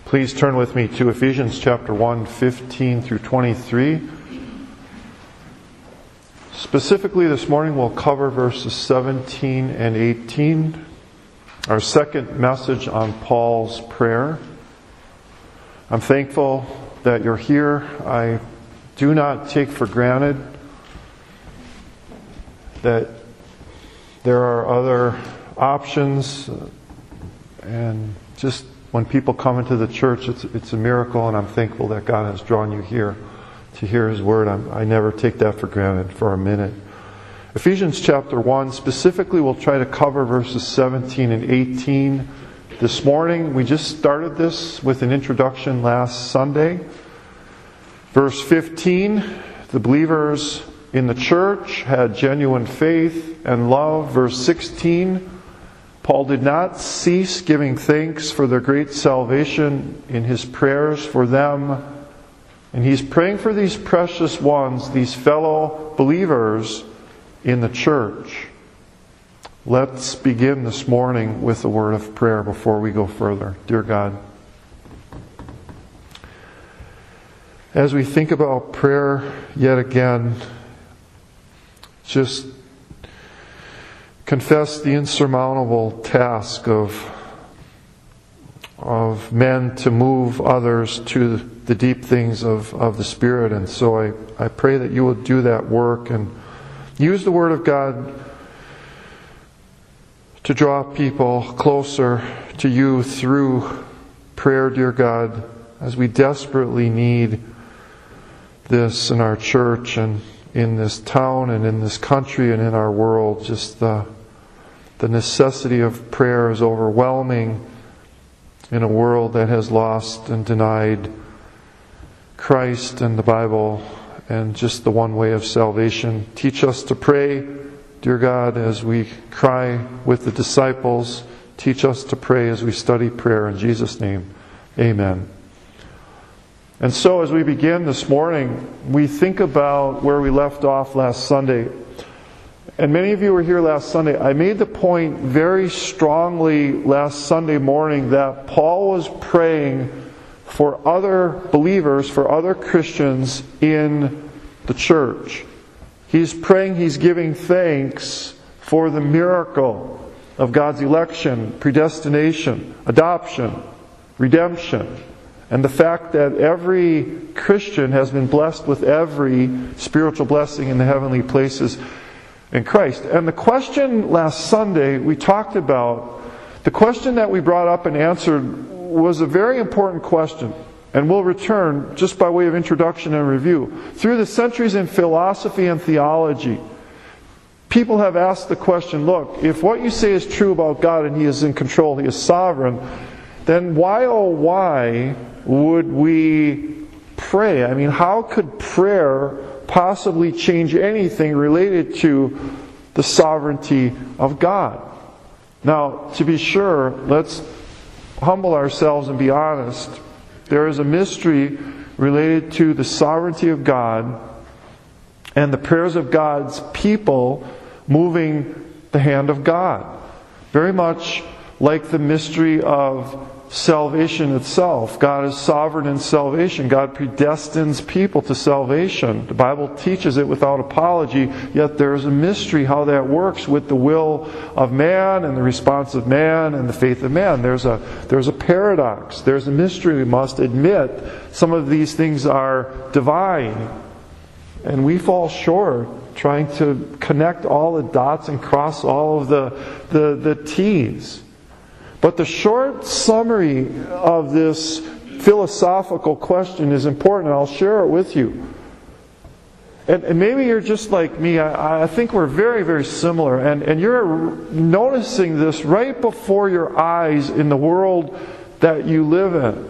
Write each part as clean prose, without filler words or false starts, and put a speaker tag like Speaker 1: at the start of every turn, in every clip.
Speaker 1: Please turn with me to Ephesians chapter 1, 15 through 23. Specifically this morning we'll cover verses 17 and 18. Our second message on Paul's prayer. I'm thankful that you're here. I do not take for granted that there are other options, and just when people come into the church, it's a miracle, and I'm thankful that God has drawn you here to hear His Word. I never take that for granted for a minute. Ephesians chapter 1, specifically we'll try to cover verses 17 and 18 this morning. We just started this with an introduction last Sunday. Verse 15, the believers in the church had genuine faith and love. Verse 16, Paul did not cease giving thanks for their great salvation in his prayers for them. And he's praying for these precious ones, these fellow believers in the church. Let's begin this morning with a word of prayer before we go further. Dear God, as we think about prayer yet again, just confess the insurmountable task of men to move others to the deep things of the Spirit. And so I pray that you will do that work and use the Word of God to draw people closer to you through prayer, dear God, as we desperately need this in our church and in this town and in this country and in our world. Just the necessity of prayer is overwhelming in a world that has lost and denied Christ and the Bible and just the one way of salvation. Teach us to pray, dear God, as we cry with the disciples. Teach us to pray as we study prayer. In Jesus' name, amen. And so as we begin this morning, we think about where we left off last Sunday. And many of you were here last Sunday. I made the point very strongly last Sunday morning that Paul was praying for other believers, for other Christians in the church. He's praying, he's giving thanks for the miracle of God's election, predestination, adoption, redemption, and the fact that every Christian has been blessed with every spiritual blessing in the heavenly places in Christ. And the question last Sunday we talked about, the question that we brought up and answered was a very important question. And we'll return, just by way of introduction and review. Through the centuries in philosophy and theology, people have asked the question, look, if what you say is true about God and He is in control, He is sovereign, then why, oh why, would we pray? I mean, how could prayer possibly change anything related to the sovereignty of God? Now, to be sure, let's humble ourselves and be honest. There is a mystery related to the sovereignty of God and the prayers of God's people moving the hand of God. Very much like the mystery of salvation itself. God is sovereign in salvation. God predestines people to salvation. The Bible teaches it without apology, yet there is a mystery how that works with the will of man and the response of man and the faith of man. There's a paradox. There's a mystery we must admit. Some of these things are divine, and we fall short trying to connect all the dots and cross all of the T's. But the short summary of this philosophical question is important, and I'll share it with you. And maybe you're just like me. I think we're very, very similar. And you're noticing this right before your eyes in the world that you live in.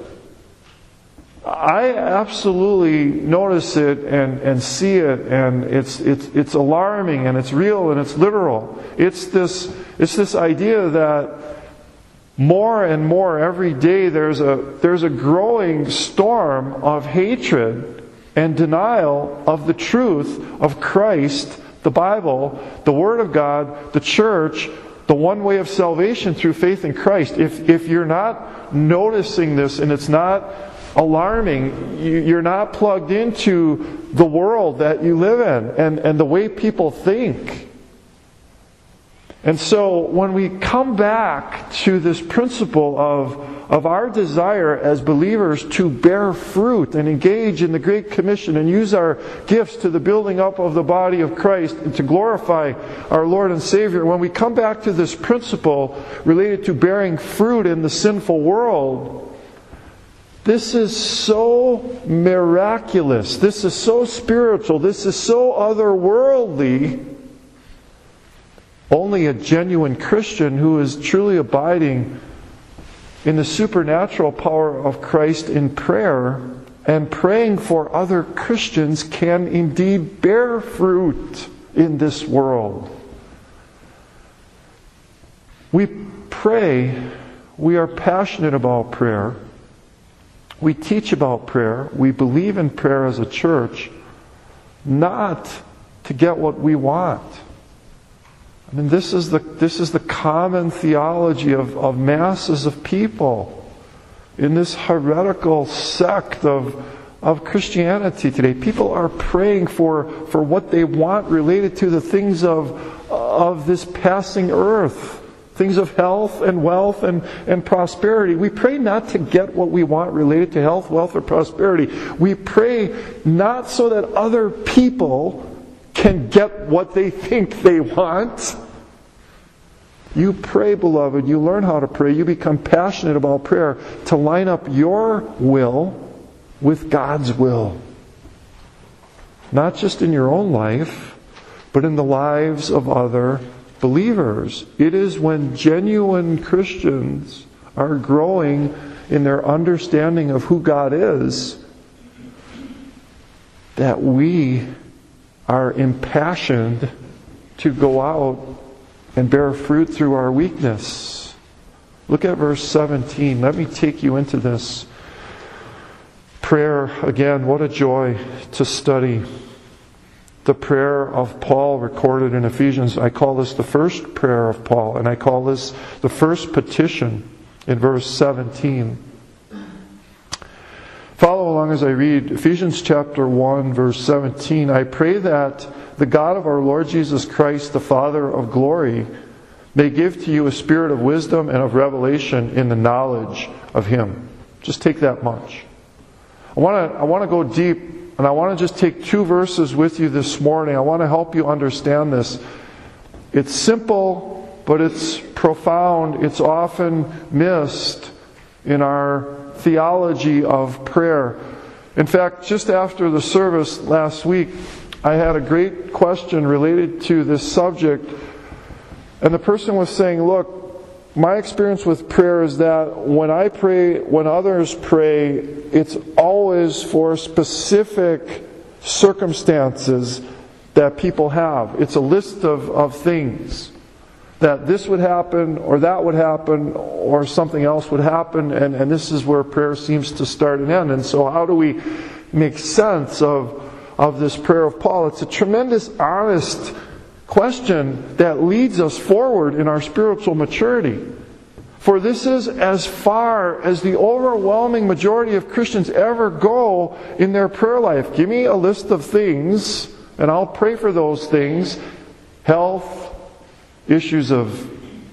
Speaker 1: I absolutely notice it and see it, and it's alarming, and it's real, and it's literal. It's this idea that more and more every day there's a growing storm of hatred and denial of the truth of Christ, the Bible, the Word of God, the church, the one way of salvation through faith in Christ. If you're not noticing this and it's not alarming, you're not plugged into the world that you live in and the way people think. And so when we come back to this principle of our desire as believers to bear fruit and engage in the Great Commission and use our gifts to the building up of the body of Christ and to glorify our Lord and Savior, when we come back to this principle related to bearing fruit in the sinful world, this is so miraculous, this is so spiritual, this is so otherworldly. Only a genuine Christian who is truly abiding in the supernatural power of Christ in prayer and praying for other Christians can indeed bear fruit in this world. We pray, we are passionate about prayer, we teach about prayer, we believe in prayer as a church, not to get what we want. I mean, this is the common theology of masses of people in this heretical sect of Christianity today. People are praying for what they want related to the things of this passing earth, things of health and wealth and prosperity. We pray not to get what we want related to health, wealth, or prosperity. We pray not so that other people can get what they think they want. You pray, beloved. You learn how to pray. You become passionate about prayer to line up your will with God's will. Not just in your own life, but in the lives of other believers. It is when genuine Christians are growing in their understanding of who God is that we are impassioned to go out and bear fruit through our weakness. Look at verse 17. Let me take you into this prayer again. What a joy to study the prayer of Paul recorded in Ephesians. I call this the first prayer of Paul, and I call this the first petition in verse 17. Follow along as I read Ephesians chapter 1, verse 17. I pray that the God of our Lord Jesus Christ, the Father of glory, may give to you a spirit of wisdom and of revelation in the knowledge of Him. Just take that much. I want to go deep, and I want to just take 2 verses with you this morning. I want to help you understand this. It's simple, but it's profound. It's often missed in our theology of prayer. In fact, just after the service last week, I had a great question related to this subject, and the person was saying, look, my experience with prayer is that when I pray, when others pray, it's always for specific circumstances that people have. It's a list of things. That this would happen, or that would happen, or something else would happen, and this is where prayer seems to start and end. And so how do we make sense of this prayer of Paul? It's a tremendous, honest question that leads us forward in our spiritual maturity. For this is as far as the overwhelming majority of Christians ever go in their prayer life. Give me a list of things, and I'll pray for those things. Health, issues of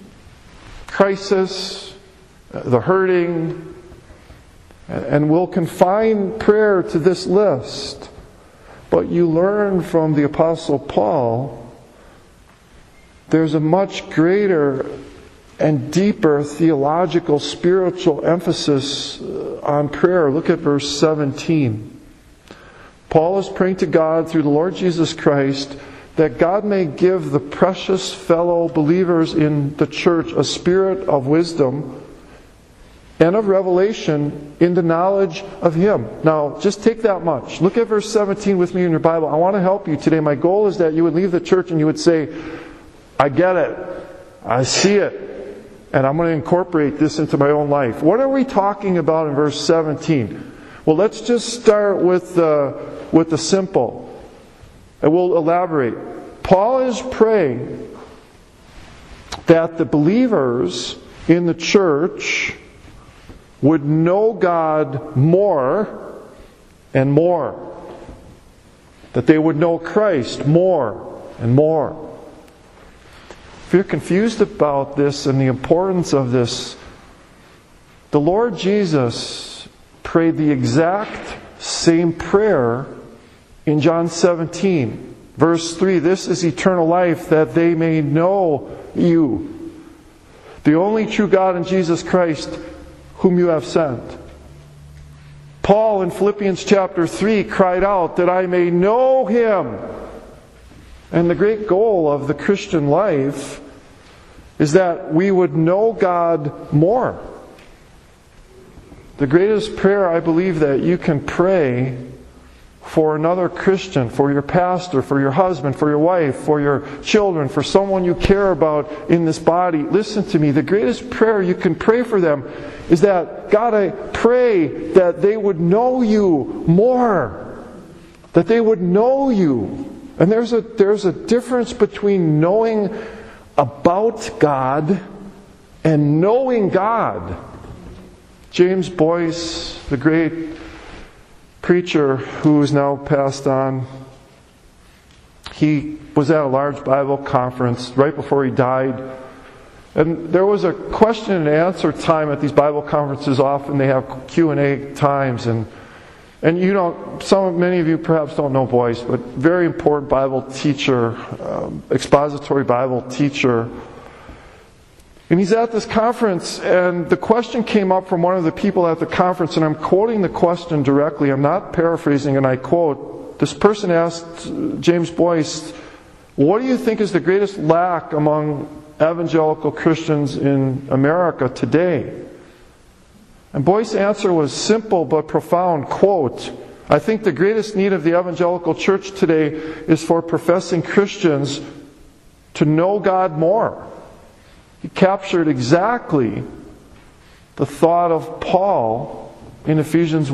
Speaker 1: crisis, the hurting, and we'll confine prayer to this list. But you learn from the Apostle Paul, there's a much greater and deeper theological, spiritual emphasis on prayer. Look at verse 17. Paul is praying to God through the Lord Jesus Christ that God may give the precious fellow believers in the church a spirit of wisdom and of revelation in the knowledge of Him. Now, just take that much. Look at verse 17 with me in your Bible. I want to help you today. My goal is that you would leave the church and you would say, I get it. I see it. And I'm going to incorporate this into my own life. What are we talking about in verse 17? Well, let's just start with the simple. And we'll elaborate. Paul is praying that the believers in the church would know God more and more. That they would know Christ more and more. If you're confused about this and the importance of this, the Lord Jesus prayed the exact same prayer in John 17, verse 3. This is eternal life, that they may know you, the only true God and Jesus Christ, whom you have sent. Paul in Philippians chapter 3 cried out that I may know Him. And the great goal of the Christian life is that we would know God more. The greatest prayer I believe that you can pray for another Christian, for your pastor, for your husband, for your wife, for your children, for someone you care about in this body. Listen to me. The greatest prayer you can pray for them is that, God, I pray that they would know you more. That they would know you. And there's a difference between knowing about God and knowing God. James Boyce, the great preacher who is now passed on, he was at a large Bible conference right before he died. And there was a question and answer time at these Bible conferences. Often they have Q&A times. And you don't, many of you perhaps don't know Boyce, but very important Bible teacher, expository Bible teacher. And he's at this conference, and the question came up from one of the people at the conference, and I'm quoting the question directly. I'm not paraphrasing, and I quote, this person asked James Boyce, what do you think is the greatest lack among evangelical Christians in America today? And Boyce's answer was simple but profound. Quote, I think the greatest need of the evangelical church today is for professing Christians to know God more. He captured exactly the thought of Paul in Ephesians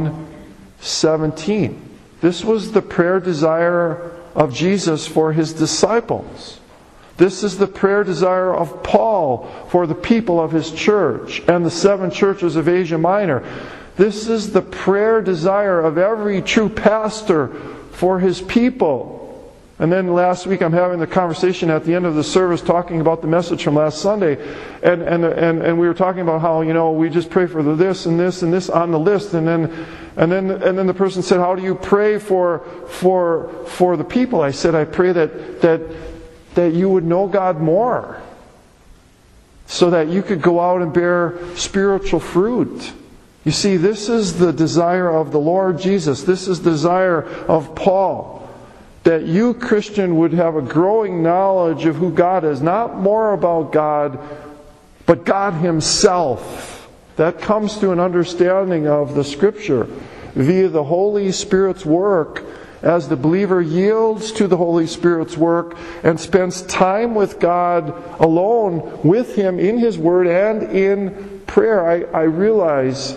Speaker 1: 1:17. This was the prayer desire of Jesus for His disciples. This is the prayer desire of Paul for the people of his church and the 7 churches of Asia Minor. This is the prayer desire of every true pastor for his people. And then last week I'm having the conversation at the end of the service talking about the message from last Sunday. And we were talking about how, we just pray for this and this and this on the list. And then the person said, how do you pray for the people? I said, I pray that you would know God more, so that you could go out and bear spiritual fruit. You see, this is the desire of the Lord Jesus. This is the desire of Paul. That you, Christian, would have a growing knowledge of who God is. Not more about God, but God Himself. That comes through an understanding of the Scripture via the Holy Spirit's work, as the believer yields to the Holy Spirit's work and spends time with God alone, with Him in His Word and in prayer. I realize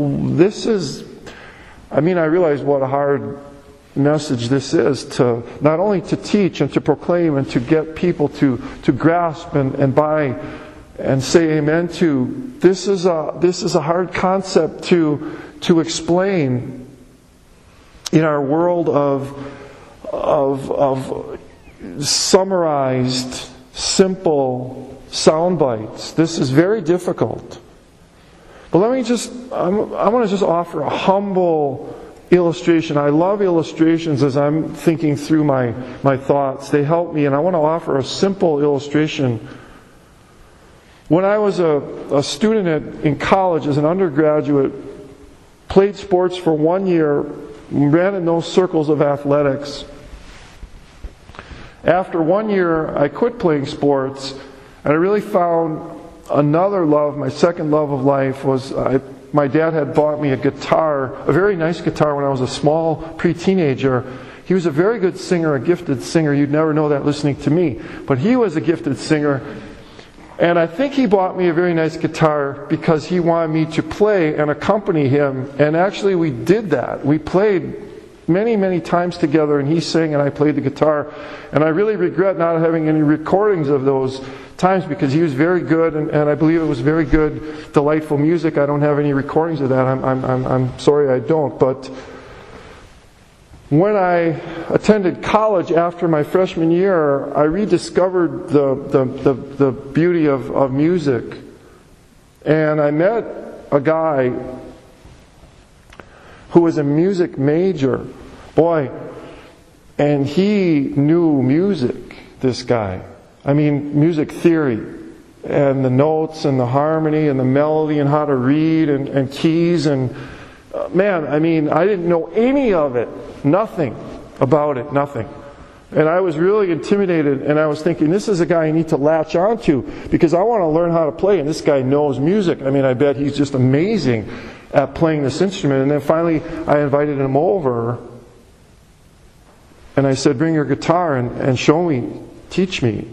Speaker 1: I realize what a hard message this is, to not only to teach and to proclaim and to get people to grasp and buy and say amen to. This is a hard concept to explain in our world of summarized, simple sound bites. This is very difficult. But I want to just offer a humble illustration. I love illustrations as I'm thinking through my thoughts. They help me, and I want to offer a simple illustration. When I was a student in college as an undergraduate, played sports for 1 year, ran in those circles of athletics. After 1 year, I quit playing sports, and I really found another love. My second love of life was my dad had bought me a guitar, a very nice guitar when I was a small pre-teenager. He was a very good singer, a gifted singer. You'd never know that listening to me. But he was a gifted singer. And I think he bought me a very nice guitar because he wanted me to play and accompany him. And actually we did that. We played many, many times together, and he sang and I played the guitar. And I really regret not having any recordings of those times because he was very good, and I believe it was very good, delightful music. I don't have any recordings of that. I'm sorry I don't. But when I attended college after my freshman year, I rediscovered the beauty of music. And I met a guy who was a music major. Boy, and he knew music, this guy. I mean, music theory, and the notes, and the harmony, and the melody, and how to read, and keys, and man, I mean, I didn't know any of it. Nothing about it, nothing. And I was really intimidated, and I was thinking, this is a guy I need to latch onto, because I want to learn how to play, and this guy knows music. I mean, I bet he's just amazing at playing this instrument. And then finally, I invited him over, and I said, bring your guitar and show me, teach me.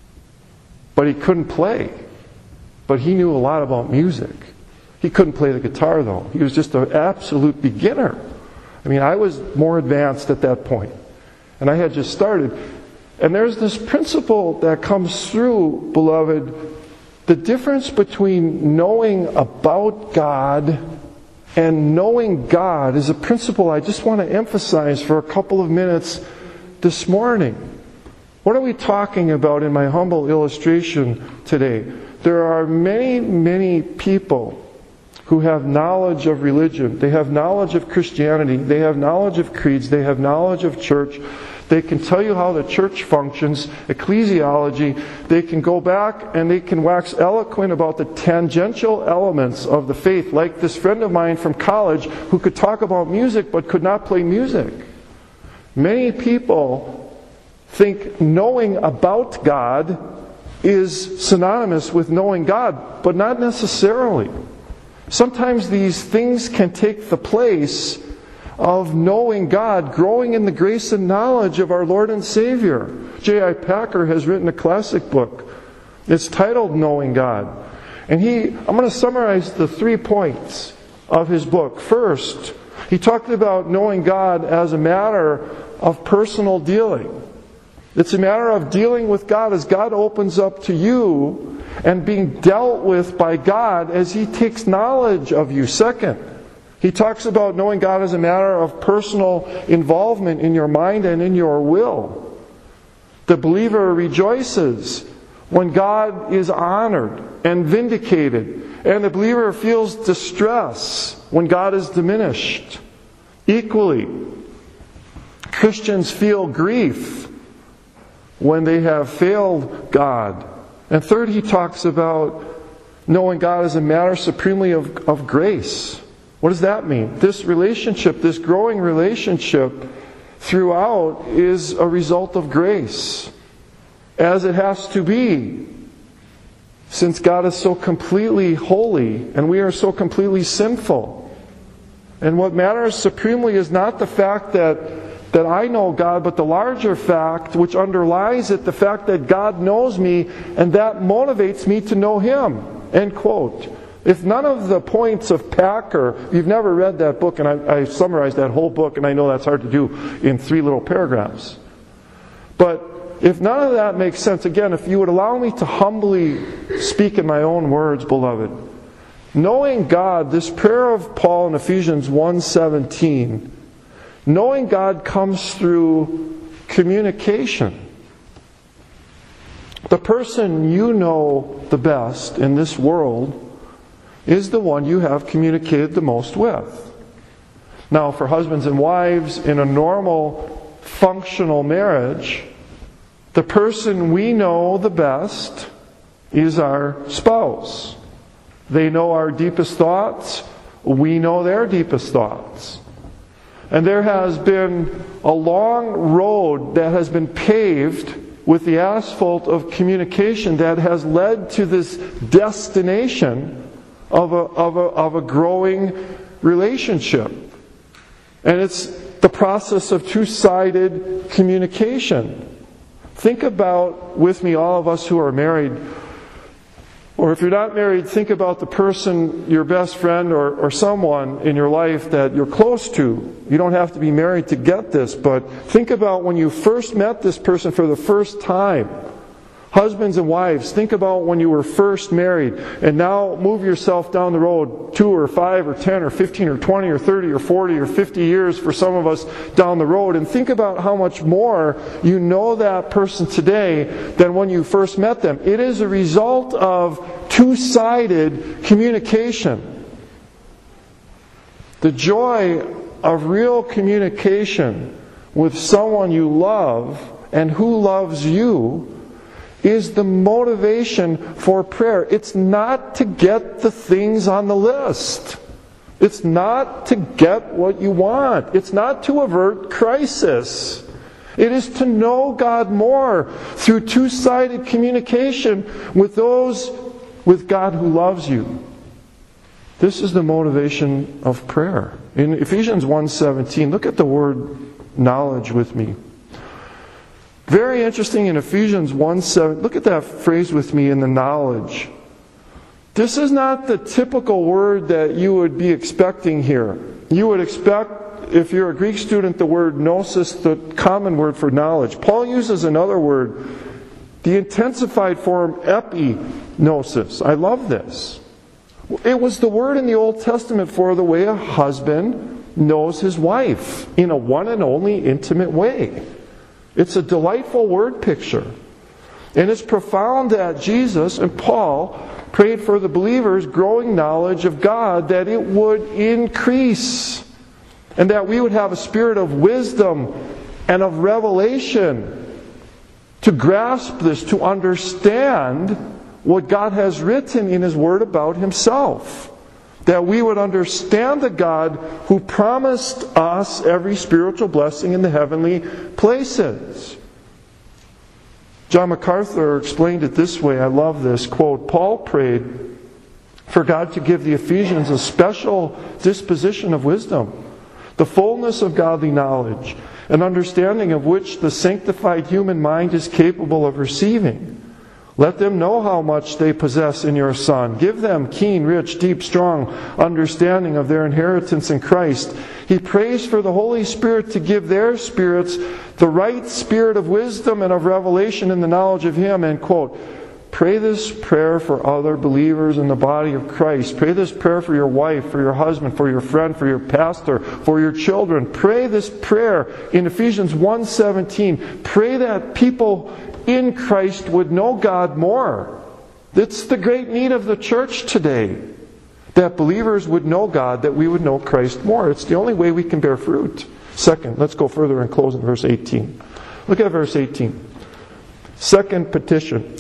Speaker 1: But he couldn't play. But he knew a lot about music. He couldn't play the guitar, though. He was just an absolute beginner. I mean, I was more advanced at that point. And I had just started. And there's this principle that comes through, beloved. The difference between knowing about God and knowing God is a principle I just want to emphasize for a couple of minutes this morning. What are we talking about in my humble illustration today? There are many, many people who have knowledge of religion. They have knowledge of Christianity. They have knowledge of creeds. They have knowledge of church. They can tell you how the church functions, ecclesiology. They can go back and they can wax eloquent about the tangential elements of the faith, like this friend of mine from college who could talk about music but could not play music. Many people think knowing about God is synonymous with knowing God, but not necessarily. Sometimes these things can take the place of knowing God, growing in the grace and knowledge of our Lord and Savior. J.I. Packer has written a classic book. It's titled Knowing God. And I'm going to summarize the 3 points of his book. First, he talked about knowing God as a matter of personal dealing. It's a matter of dealing with God as God opens up to you and being dealt with by God as He takes knowledge of you. Second, he talks about knowing God as a matter of personal involvement in your mind and in your will. The believer rejoices when God is honored and vindicated, and the believer feels distress when God is diminished. Equally, Christians feel grief when they have failed God. And third, he talks about knowing God as a matter supremely of grace. What does that mean? This relationship, this growing relationship throughout is a result of grace, as it has to be, since God is so completely holy and we are so completely sinful. And what matters supremely is not the fact that I know God, but the larger fact which underlies it, the fact that God knows me, and that motivates me to know Him. End quote. If none of the points of Packer, you've never read that book, and I summarized that whole book, and I know that's hard to do in 3 little paragraphs. But if none of that makes sense, again, if you would allow me to humbly speak in my own words, beloved, knowing God, this prayer of Paul in Ephesians 1:17, knowing God comes through communication. The person you know the best in this world is the one you have communicated the most with. Now, for husbands and wives in a normal, functional marriage, the person we know the best is our spouse. They know our deepest thoughts. We know their deepest thoughts. And there has been a long road that has been paved with the asphalt of communication that has led to this destination of a growing relationship. And it's the process of two-sided communication. Think about, with me, all of us who are married, what it is like to have a Or if you're not married, think about the person, your best friend or someone in your life that you're close to. You don't have to be married to get this, but think about when you first met this person for the first time. Husbands and wives, think about when you were first married, and now move yourself down the road 2 or 5 or 10 or 15 or 20 or 30 or 40 or 50 years for some of us down the road, and think about how much more you know that person today than when you first met them. It is a result of two-sided communication. The joy of real communication with someone you love and who loves you is the motivation for prayer. It's not to get the things on the list. It's not to get what you want. It's not to avert crisis. It is to know God more through two-sided communication with God who loves you. This is the motivation of prayer. In Ephesians 1:17, look at the word knowledge with me. Very interesting in Ephesians 1:7. Look at that phrase with me in the knowledge. This is not the typical word that you would be expecting here. You would expect, if you're a Greek student, the word gnosis, the common word for knowledge. Paul uses another word, the intensified form epignosis. I love this. It was the word in the Old Testament for the way a husband knows his wife in a one and only intimate way. It's a delightful word picture. And it's profound that Jesus and Paul prayed for the believers' growing knowledge of God, that it would increase, and that we would have a spirit of wisdom and of revelation to grasp this, to understand what God has written in His Word about Himself. That we would understand the God who promised us every spiritual blessing in the heavenly places. John MacArthur explained it this way. I love this quote. Paul prayed for God to give the Ephesians a special disposition of wisdom, the fullness of godly knowledge, an understanding of which the sanctified human mind is capable of receiving. Let them know how much they possess in your Son. Give them keen, rich, deep, strong understanding of their inheritance in Christ. He prays for the Holy Spirit to give their spirits the right spirit of wisdom and of revelation in the knowledge of Him. End quote. Pray this prayer for other believers in the body of Christ. Pray this prayer for your wife, for your husband, for your friend, for your pastor, for your children. Pray this prayer in Ephesians 1:17. Pray that people in Christ would know God more. It's the great need of the church today. That believers would know God, that we would know Christ more. It's the only way we can bear fruit. Second, let's go further and close in verse 18. Look at verse 18. Second petition.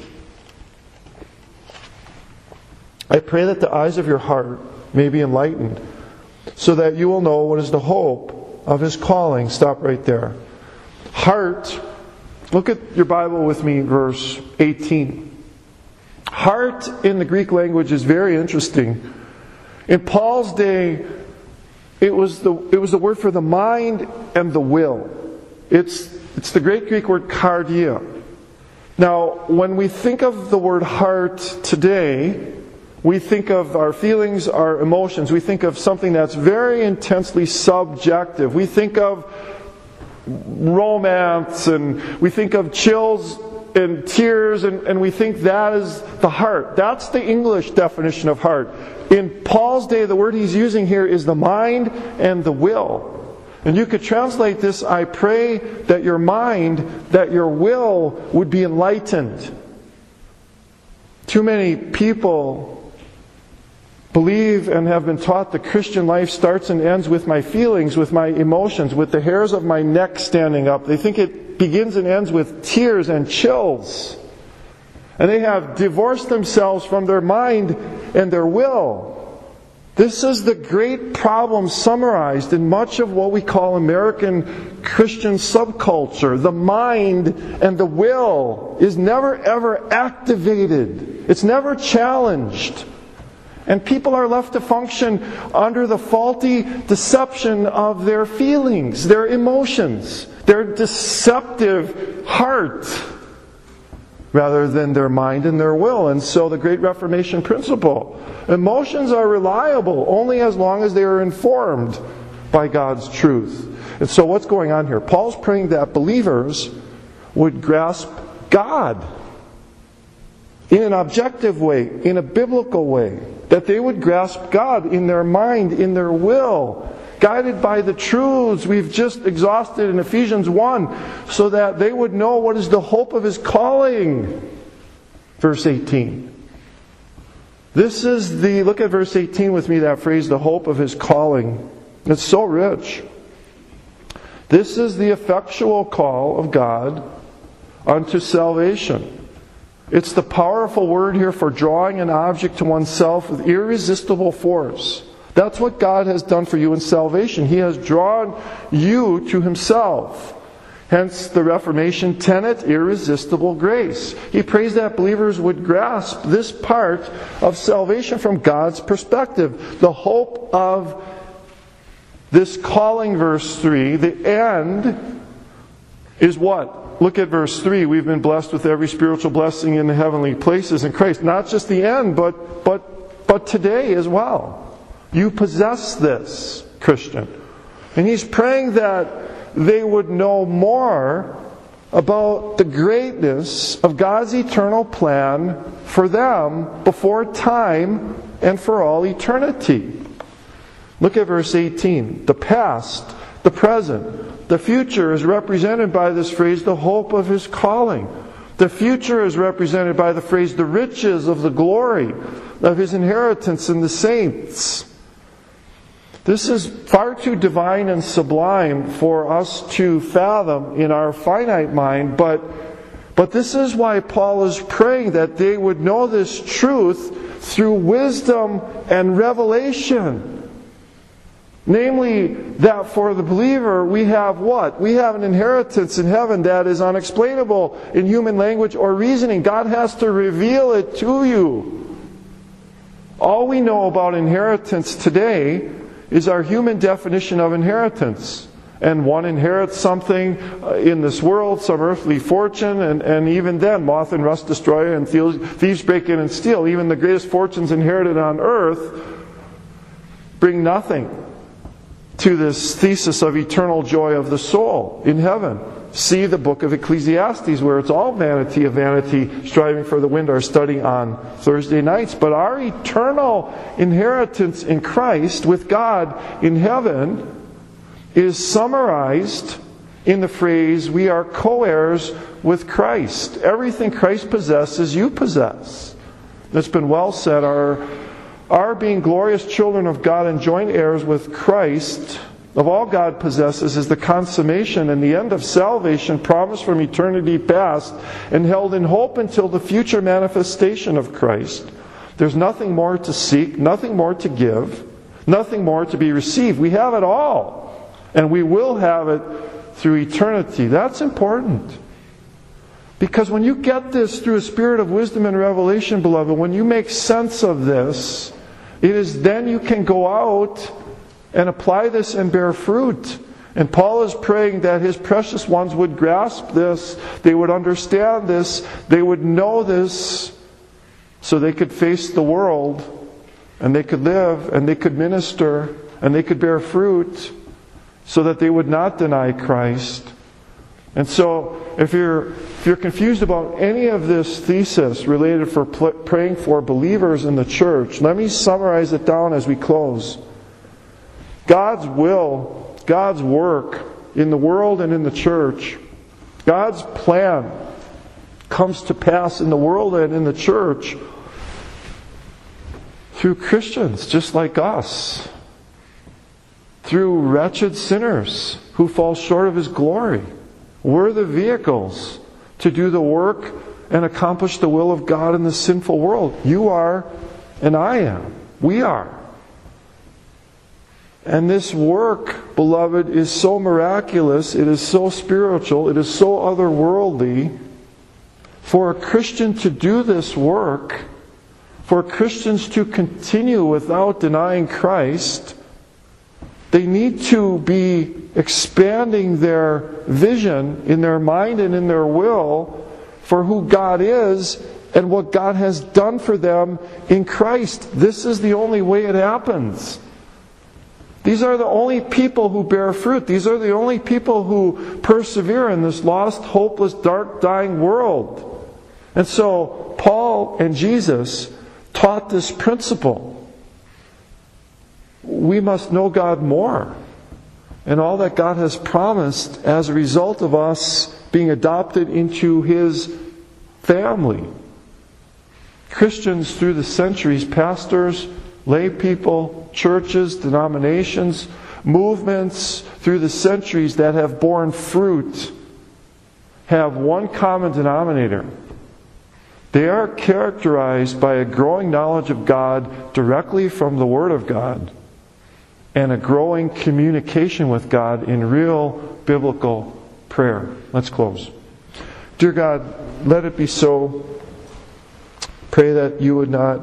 Speaker 1: I pray that the eyes of your heart may be enlightened, so that you will know what is the hope of His calling. Stop right there. Heart. Look at your Bible with me, verse 18. Heart in the Greek language is very interesting. In Paul's day, it was the word for the mind and the will. It's the great Greek word cardia. Now, when we think of the word heart today, we think of our feelings, our emotions. We think of something that's very intensely subjective. We think of romance, and we think of chills and tears, and we think that is the heart. That's the English definition of heart. In Paul's day, the word he's using here is the mind and the will. And you could translate this, I pray that your mind, that your will would be enlightened. Too many people believe and have been taught the Christian life starts and ends with my feelings, with my emotions, with the hairs of my neck standing up. They think it begins and ends with tears and chills. And they have divorced themselves from their mind and their will. This is the great problem summarized in much of what we call American Christian subculture. The mind and the will is never ever activated. It's never challenged. And people are left to function under the faulty deception of their feelings, their emotions, their deceptive heart. rather than their mind and their will. And so the Great Reformation principle, emotions are reliable only as long as they are informed by God's truth. And so what's going on here? Paul's praying that believers would grasp God in an objective way, in a biblical way. That they would grasp God in their mind, in their will, guided by the truths we've just exhausted in Ephesians 1, so that they would know what is the hope of His calling. Verse 18. This is look at verse 18 with me, that phrase, the hope of His calling. It's so rich. This is the effectual call of God unto salvation. It's the powerful word here for drawing an object to oneself with irresistible force. That's what God has done for you in salvation. He has drawn you to Himself. Hence the Reformation tenet, irresistible grace. He prays that believers would grasp this part of salvation from God's perspective. The hope of this calling, verse 3, the end is what? Look at verse 3. We've been blessed with every spiritual blessing in the heavenly places in Christ. Not just the end, but today as well. You possess this, Christian. And he's praying that they would know more about the greatness of God's eternal plan for them before time and for all eternity. Look at verse 18. The past, the present, the future is represented by this phrase, the hope of His calling. The future is represented by the phrase, the riches of the glory of His inheritance in the saints. This is far too divine and sublime for us to fathom in our finite mind, but this is why Paul is praying that they would know this truth through wisdom and revelation. Namely, that for the believer we have what? We have an inheritance in heaven that is unexplainable in human language or reasoning. God has to reveal it to you. All we know about inheritance today is our human definition of inheritance. And one inherits something in this world, some earthly fortune, and even then, moth and rust destroy, and thieves break in and steal. Even the greatest fortunes inherited on earth bring nothing to this thesis of eternal joy of the soul in heaven. See the book of Ecclesiastes, where it's all vanity of vanity, striving for the wind, our study on Thursday nights. But our eternal inheritance in Christ with God in heaven is summarized in the phrase, we are co-heirs with Christ. Everything Christ possesses, you possess. That's been well said. Our being glorious children of God and joint heirs with Christ, of all God possesses, is the consummation and the end of salvation promised from eternity past and held in hope until the future manifestation of Christ. There's nothing more to seek, nothing more to give, nothing more to be received. We have it all, and we will have it through eternity. That's important. Because when you get this through a spirit of wisdom and revelation, beloved, when you make sense of this, it is then you can go out and apply this and bear fruit. And Paul is praying that his precious ones would grasp this, they would understand this, they would know this, so they could face the world, and they could live, and they could minister, and they could bear fruit, so that they would not deny Christ. And so, if you're confused about any of this thesis related for praying for believers in the church, let me summarize it down as we close. God's will, God's work in the world and in the church, God's plan comes to pass in the world and in the church through Christians just like us, through wretched sinners who fall short of His glory. We're the vehicles to do the work and accomplish the will of God in the sinful world. You are, and I am. We are. And this work, beloved, is so miraculous, it is so spiritual, it is so otherworldly. For a Christian to do this work, for Christians to continue without denying Christ, they need to be expanding their vision in their mind and in their will for who God is and what God has done for them in Christ. This is the only way it happens. These are the only people who bear fruit. These are the only people who persevere in this lost, hopeless, dark, dying world. And so, Paul and Jesus taught this principle. We must know God more, and all that God has promised as a result of us being adopted into His family. Christians through the centuries, pastors, lay people, churches, denominations, movements through the centuries that have borne fruit have one common denominator. They are characterized by a growing knowledge of God directly from the Word of God and a growing communication with God in real biblical prayer. Let's close. Dear God, let it be so. Pray that you would not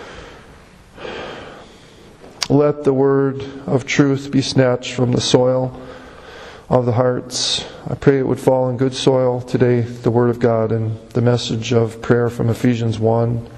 Speaker 1: let the word of truth be snatched from the soil of the hearts. I pray it would fall in good soil today, the Word of God and the message of prayer from Ephesians 1.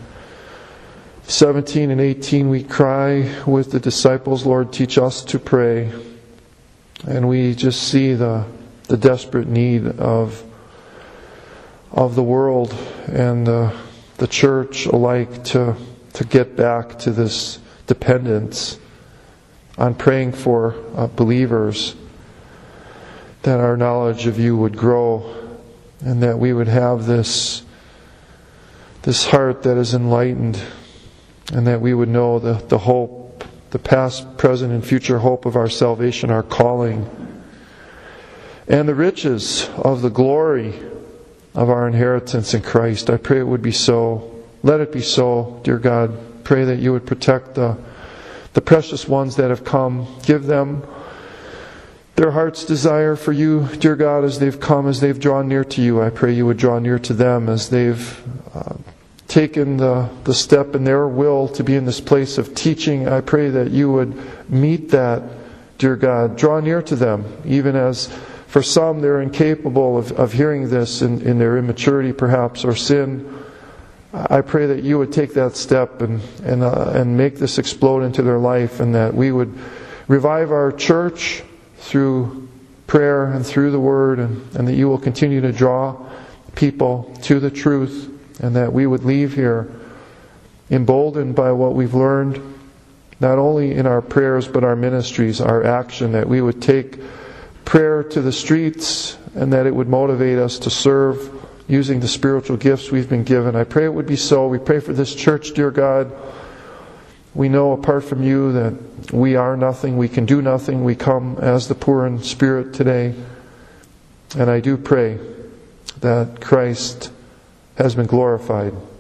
Speaker 1: 17 and 18 we cry with the disciples, Lord, teach us to pray. And we just see the desperate need of the world and the church alike to get back to this dependence on praying for believers, that our knowledge of you would grow and that we would have this heart that is enlightened, and that we would know the hope, the past, present, and future hope of our salvation, our calling, and the riches of the glory of our inheritance in Christ. I pray it would be so. Let it be so, dear God. Pray that you would protect the precious ones that have come. Give them their heart's desire for you, dear God, as they've come, as they've drawn near to you. I pray you would draw near to them as they've taken the step in their will to be in this place of teaching. I pray that you would meet that, dear God. Draw near to them, even as for some they're incapable of hearing this in their immaturity perhaps, or sin. I pray that you would take that step and make this explode into their life, and that we would revive our church through prayer and through the Word, and that you will continue to draw people to the truth, and that we would leave here emboldened by what we've learned, not only in our prayers but our ministries, our action, that we would take prayer to the streets, and that it would motivate us to serve using the spiritual gifts we've been given. I pray it would be so. We pray for this church, dear God. We know apart from you that we are nothing, we can do nothing. We come as the poor in spirit today. And I do pray that Christ has been glorified